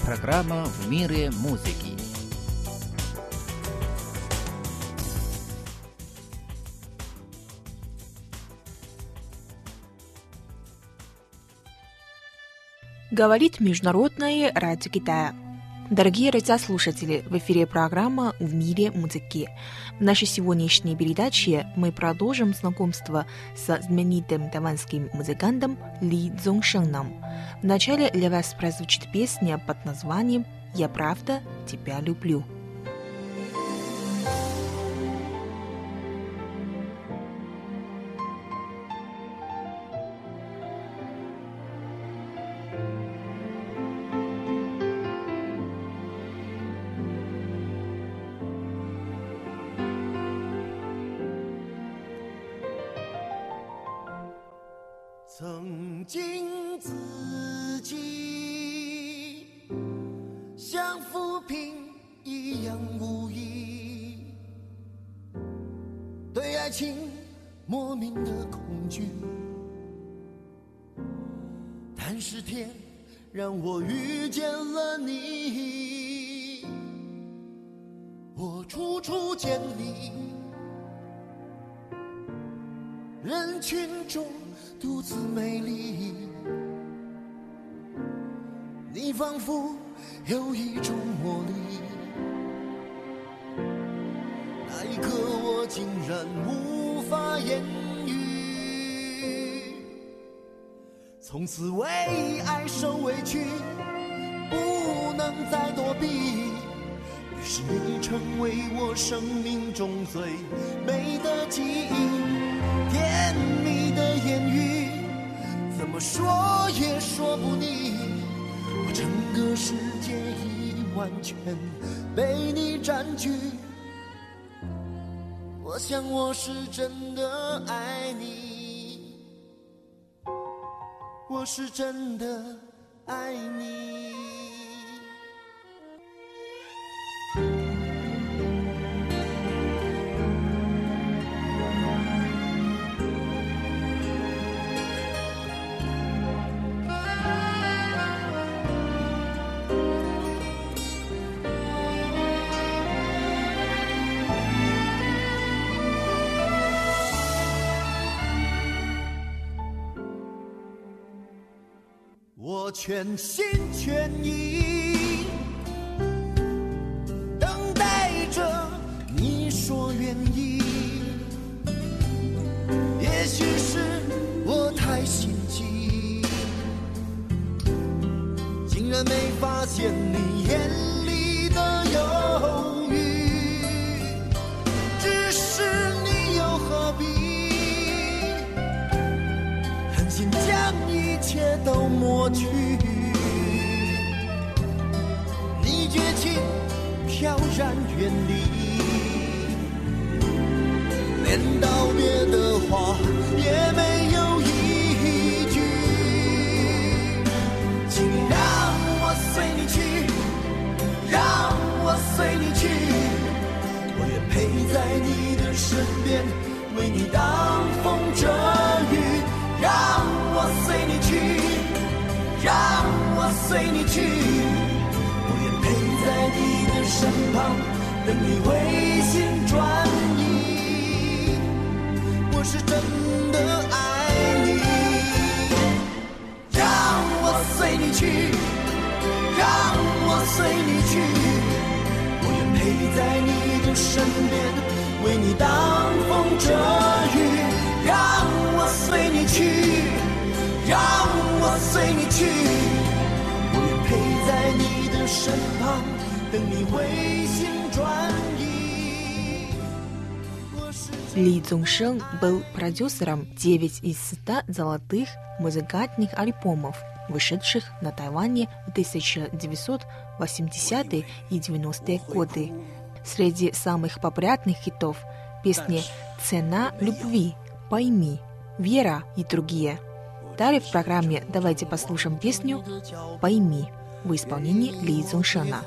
программа «В мире музыки». Говорит Международное радио Китая. Дорогие радиослушатели, в эфире программа «В мире музыки». В нашей сегодняшней передаче мы продолжим знакомство со знаменитым тайваньским музыкантом Ли Цзоншеном. Вначале для вас прозвучит песня под названием «Я правда тебя люблю». 曾经自己像浮萍一样无依，对爱情莫名的恐惧，但是天让我遇见了你，我处处见你，人群中独自美丽，你仿佛有一种魔力，那一刻我竟然无法言语，从此为爱受委屈，不能再躲避，于是你成为我生命中最美的记忆，甜蜜的言语怎么说也说不腻，我整个世界已完全被你占据，我想我是真的爱你，我是真的爱你。我全心全意等待着你说愿意，也许是我太心急，竟然没发现你眼里的犹豫，只是你又何必狠心将一切都抹去，你绝情飘然远离，连道别的话也没有一句，请你让我随你去，让我随你去，我愿陪在你的身边，为你挡风遮雨，让我随你去，让我随你去，我愿陪在你的身旁，等你回心转意，我是真的爱你，让我随你去，让我随你去，我愿陪在你的身边，为你挡风遮雨，让我随你去，让我随你去，我愿陪在你的身旁，等你回心转意。 Ли Цзоншен был продюсером 9 из 100 золотых музыкальных альбомов, вышедших на Тайване в 1980-е и 90-е годы. Среди самых популярных хитов песни «Цена любви», «Пойми», «Вера» и другие. Далее в программе давайте послушаем песню «Пойми» в исполнении Ли Цзоншена.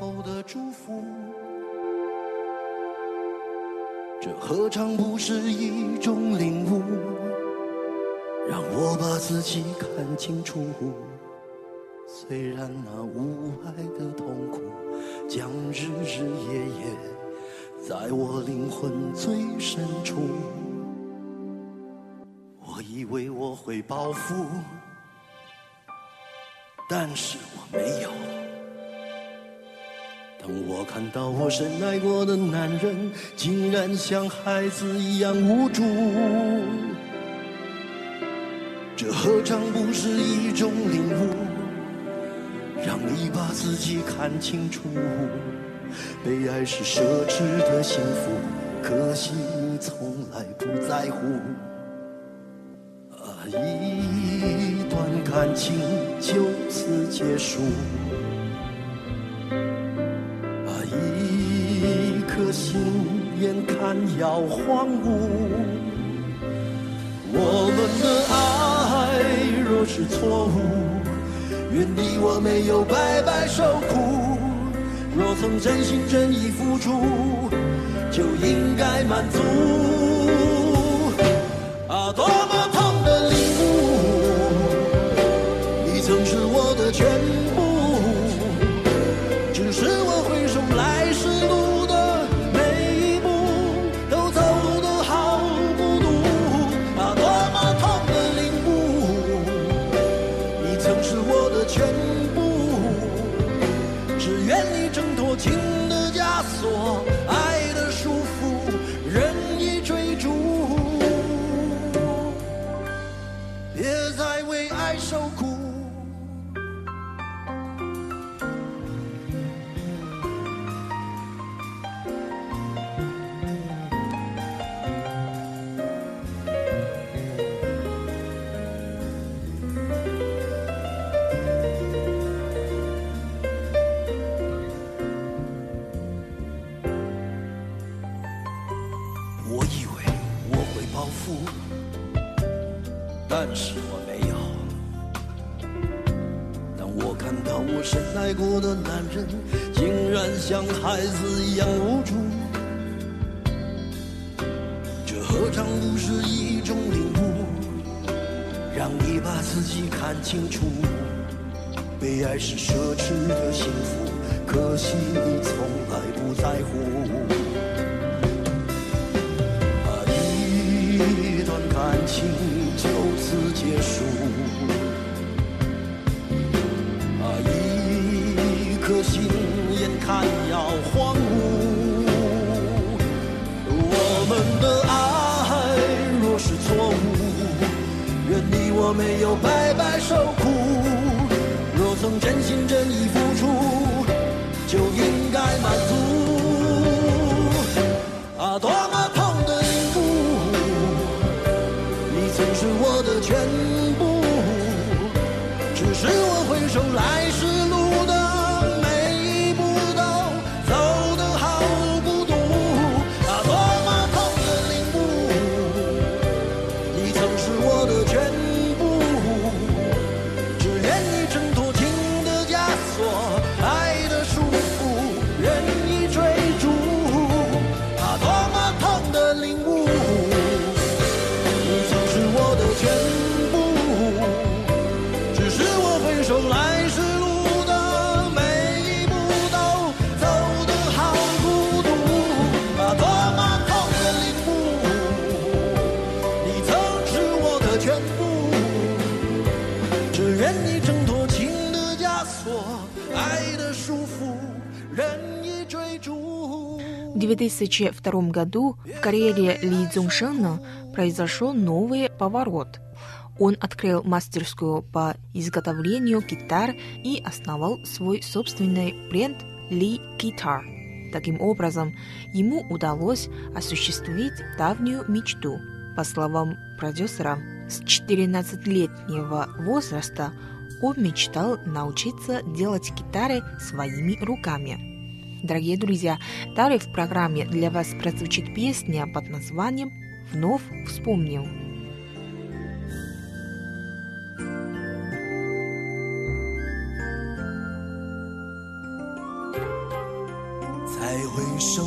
这何尝不是一种领悟，让我把自己看清楚， 虽然那无爱的痛苦将日日夜夜在我灵魂最深处，我以为我会报复，但是我没有。当我看到我深爱过的男人竟然像孩子一样无助，这何尝不是一种领悟，让你把自己看清楚。被爱是奢侈的幸福，可惜你从来不在乎。一段感情就此结束，一颗心眼看要荒芜。我们的爱若是错误，愿你我没有白白受苦。若曾真心真意付出，就应该满足。多么痛的领悟，你曾是我的全部，只是我回首来时路的每一步都走得好孤独。多么痛的领悟，你曾是我的全部，只愿你挣脱情的枷锁，爱的束缚，任意追逐，别再为爱受苦。我以为我会报复，但是我没有。当我看到我深爱过的男人竟然像孩子一样无助，这何尝不是一种领悟，让你把自己看清楚。被爱是奢侈的幸福，可惜你从来不在乎。一段感情就此结束，一颗心眼看要荒芜。我们的爱若是错误，愿你我没有白白受苦。若曾真心真意付出，就应该满足。多么痛的领悟，你曾是我的全部，只是我回首来时路的每一步都走得好孤独。多么痛的领悟，你曾是我的全部，只愿你挣脱情的枷锁，爱的束缚，任意追逐。多么痛的领悟，你曾是我的全部，只是我回首来时路的每一步都走得好孤独。多么痛的领悟，你曾是我的全部，只愿你挣脱情的枷锁，爱的束缚，任意追逐。 В 2002 году в карьере Ли Цзуньшена произошел новый поворот. Он открыл мастерскую по изготовлению гитар и основал свой собственный бренд Li Guitar. Таким образом, ему удалось осуществить давнюю мечту. По словам продюсера, с 14-летнего возраста он мечтал научиться делать гитары своими руками. Дорогие друзья, далее в программе для вас прозвучит песня под названием «Вновь вспомнил». 再回首，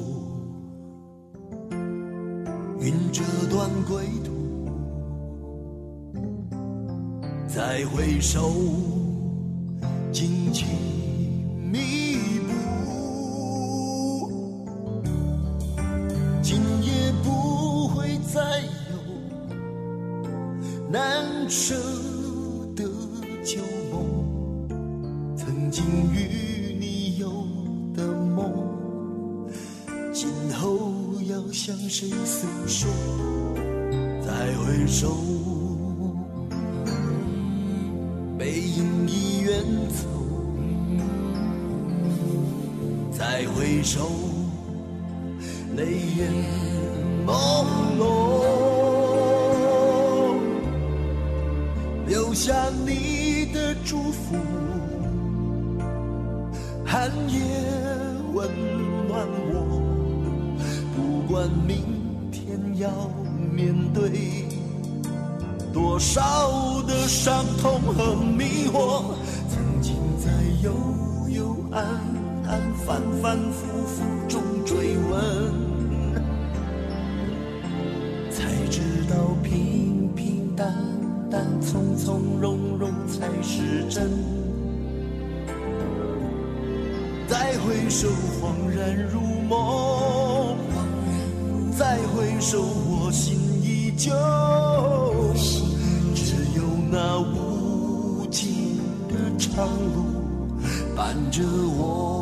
云遮断归途。再回首， 去弥补，今夜不会再有难舍的旧梦，曾经与你有的梦，今后要向谁诉说？再回首，背影已远走，再回首，泪眼朦胧，留下你的祝福，寒夜温暖我，不管明天要面对多少的伤痛和迷惑，曾经在幽幽暗暗反反复复中追问，才知道平平淡淡从从容容才是真，再回首恍然如梦，再回首我心依旧，只有那无尽的长路伴着我。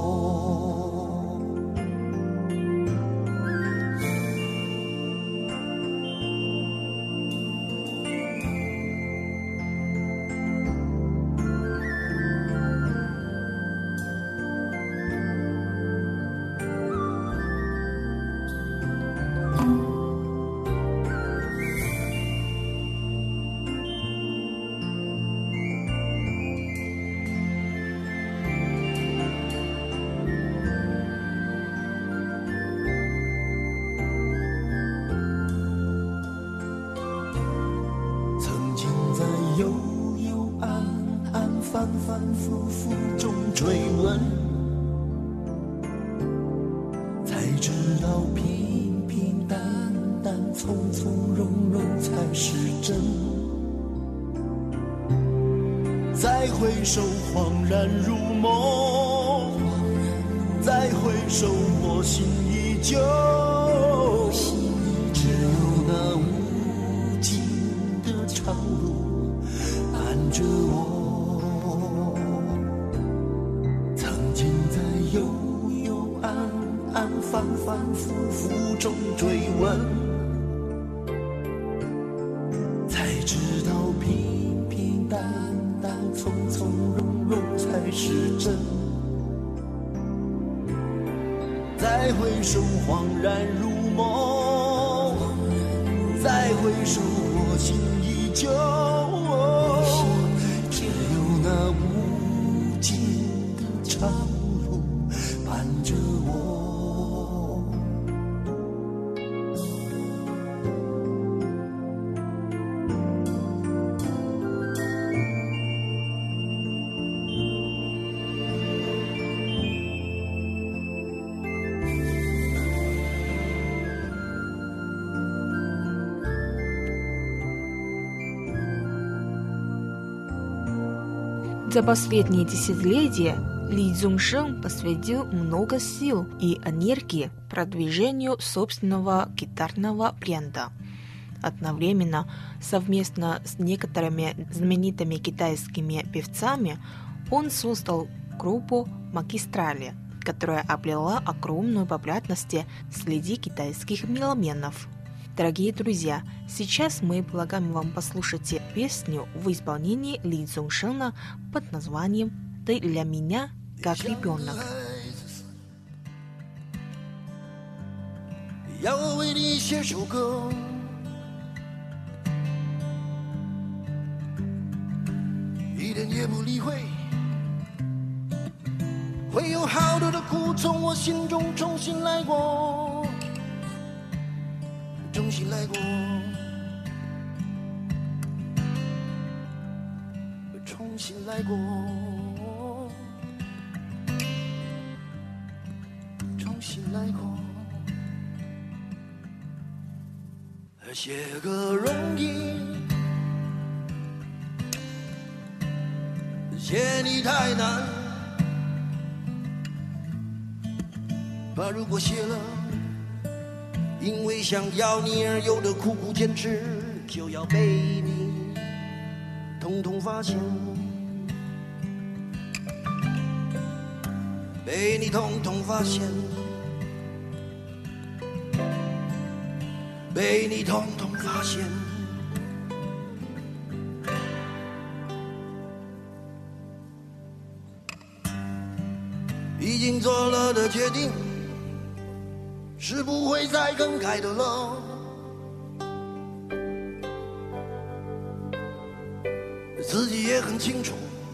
悠悠暗暗反反复复中追问，才知道平平淡淡从从容容才是真，再回首恍然如梦，再回首我心依旧，只有那无尽的长路伴着我，曾经在幽幽暗暗反反复复中追问，才知道平平淡淡从从容容才是真，再回首恍然如梦，再回首我心依旧，只有那无尽的长路伴着我。 За последние десятилетия Ли Цзуньшин посвятил много сил и энергии продвижению собственного гитарного бренда. Одновременно, совместно с некоторыми знаменитыми китайскими певцами, он создал группу «Магистрали», которая обрела огромную популярность среди китайских меломенов. Дорогие друзья, сейчас мы предлагаем вам послушать песню в исполнении Ли Цзуньшина под названием «Ты для меня как ребенок». 要我为你写首歌，一点也不理会，会有好多的苦从我心中重新来过，重新来过，重新来过，重新来过。写歌容易，写你太难。 把如果写了，因为想要你而有的苦苦坚持，就要被你统统发现，被你统统发现，被你统统发现。已经做了的决定是不会再更改的了，自己也很清楚，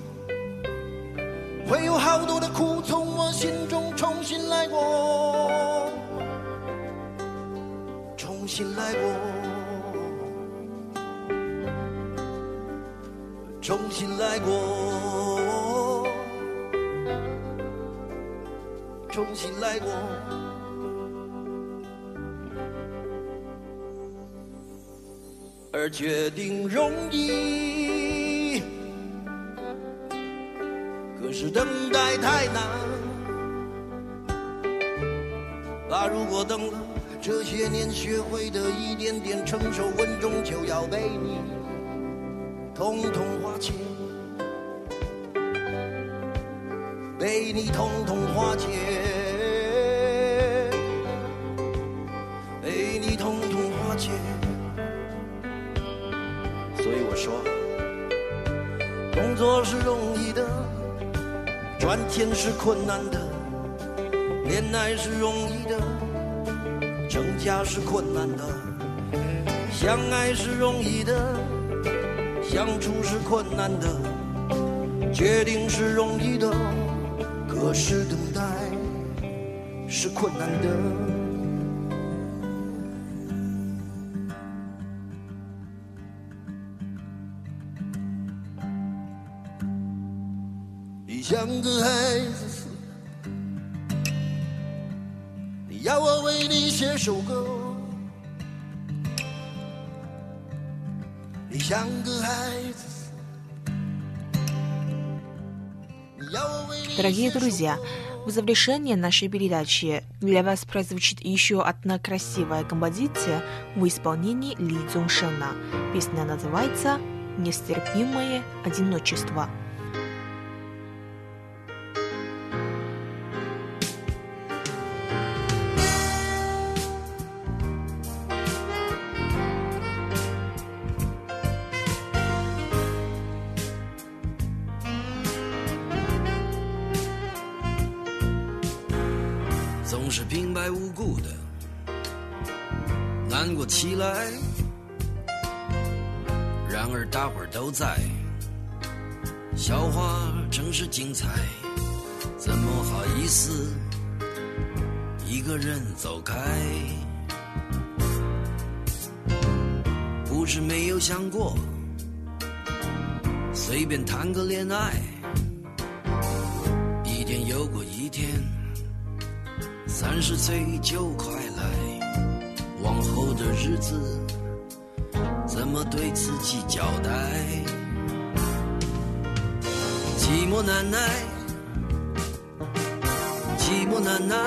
会有好多的苦从我心中重新来过，重新来过，重新来过，重新来过。而决定容易，可是等待太难。把如果等了这些年学会的一点点成熟稳重，就要被你统统化解，被你统统化解，被你统统化解。所以我说，工作是容易的，赚钱是困难的，恋爱是容易的，成家是困难的，相爱是容易的，相处是困难的，决定是容易的，可是等待是困难的。你像个孩子，你要我为你写首歌。你像个孩子，你要我为你。 Дорогие друзья, в завершение нашей передачи для вас прозвучит еще одна красивая композиция в исполнении Ли Цзуншена. Песня называется «Нестерпимое одиночество». 总是平白无故的难过起来，然而大伙儿都在，笑话真是精彩，怎么好意思一个人走开？不是没有想过随便谈个恋爱，一天又过一天，30岁就快来，往后的日子怎么对自己交代？寂寞难耐，寂寞难耐，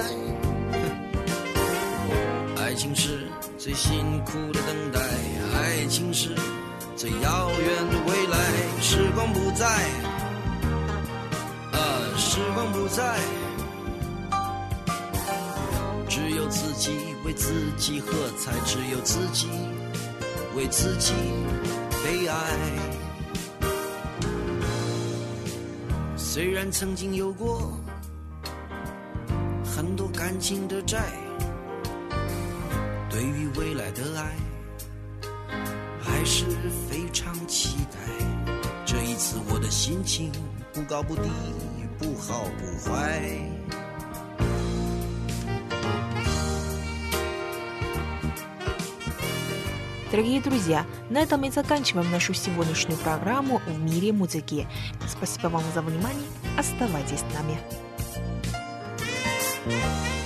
爱情是最辛苦的等待，爱情是最遥远的未来。时光不在，时光不在，只有自己为自己喝彩，只有自己为自己悲哀。虽然曾经有过很多感情的债，对于未来的爱还是非常期待。这一次我的心情不高不低，不好不坏。 Дорогие друзья, на этом мы заканчиваем нашу сегодняшнюю программу «В мире музыки». Спасибо вам за внимание. Оставайтесь с нами.